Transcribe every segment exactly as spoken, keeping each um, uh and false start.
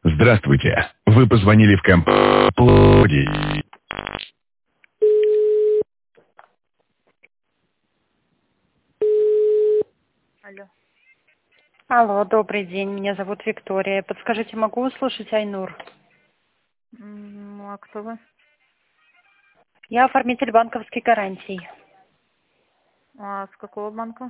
Здравствуйте. Вы позвонили в компанию. Алло. Алло, добрый день, меня зовут Виктория. Подскажите, могу услышать Айнур? М, Ну, а кто вы? Я оформитель банковских гарантий. А с какого банка?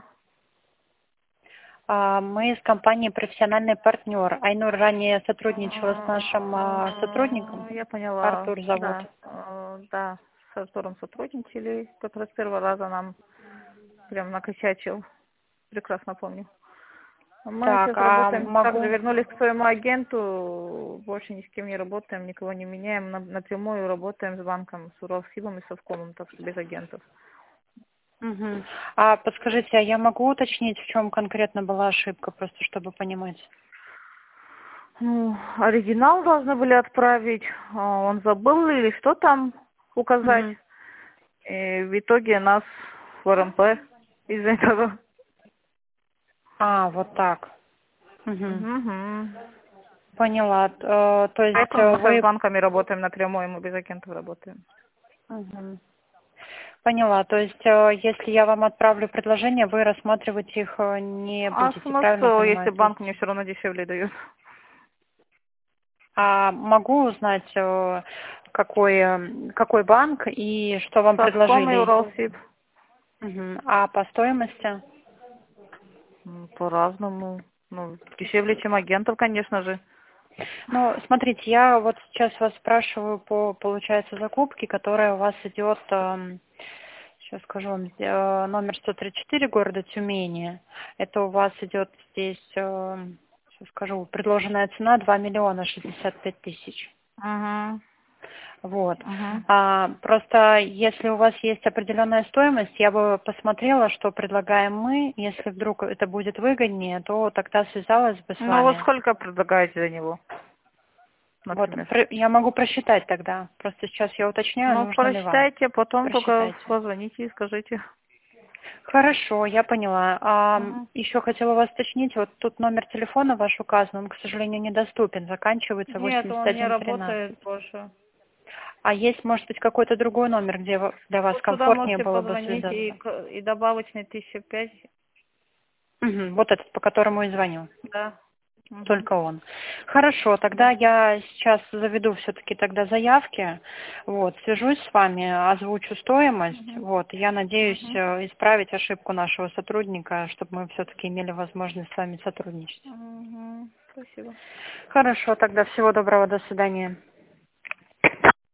А, Мы с компанией «Профессиональный партнер». Айнур ранее сотрудничала с нашим а, сотрудником. А, Я поняла. Артур зовут. Да, э, да, с Артуром сотрудничали, который с первого раза нам прям накосячил. Прекрасно помню. Мы Так, сейчас а работаем, также могу... вернулись к своему агенту, больше ни с кем не работаем, никого не меняем, на- напрямую работаем с банком, с Уралсибом и Совкомом, так что без агентов. Мгм. А подскажите, а я могу уточнить, в чем конкретно была ошибка, просто чтобы понимать? Ну, оригинал должны были отправить, а он забыл или что там указать. Мгм. И в итоге нас в РМП из-за этого. А, вот так. Мгм. Мгм. Поняла. Э, То есть Поэтому э, мы сейчас с вы... банками работаем напрямую, мы без агентов работаем. Мгм. Поняла. То есть, э, если я вам отправлю предложение, вы рассматривать их э, не А будете, правильно смысл, если понимаю? То банк есть, мне все равно дешевле дает? а могу узнать, э, какой, э, какой банк и что вам Совком и предложили? Уралсиб. Мгм. А по стоимости? М, По-разному. Ну, дешевле, чем агентов, конечно же. Ну, смотрите, я вот сейчас вас спрашиваю по, получается, закупке, которая у вас идет, эм, сейчас скажу вам, э, номер сто тридцать четыре города Тюмени. Это у вас идет здесь, э, сейчас скажу, предложенная цена два миллиона шестьдесят пять тысяч. Угу. Вот. Угу. А, просто если у вас есть определенная стоимость, я бы посмотрела, что предлагаем мы. Если вдруг это будет выгоднее, то тогда связалась бы с Ну, вот вами. сколько предлагаете за него, Вот, например? пр- я могу просчитать тогда. Просто сейчас я уточняю, Ну, нужно ли вам. прочитайте, потом только Просчитайте. позвоните и скажите. Хорошо, я поняла. А, Угу. еще хотела вас уточнить, вот тут номер телефона ваш указан, он, к сожалению, недоступен, заканчивается Нет, восемьдесят он не один работает тринадцать. больше. А есть, может быть, какой-то другой номер, где во- для вас Вот сюда комфортнее можете было бы позвонить и, связаться? к- и добавочный тысяча пять. Мгм, вот этот, по которому и звоню. Да. Угу. Только он. Хорошо, тогда Да. я сейчас заведу все-таки тогда заявки, вот, свяжусь с вами, озвучу стоимость, Угу. вот, я надеюсь Угу. э, исправить ошибку нашего сотрудника, чтобы мы все-таки имели возможность с вами сотрудничать. Угу. Спасибо. Хорошо, тогда всего доброго, до свидания.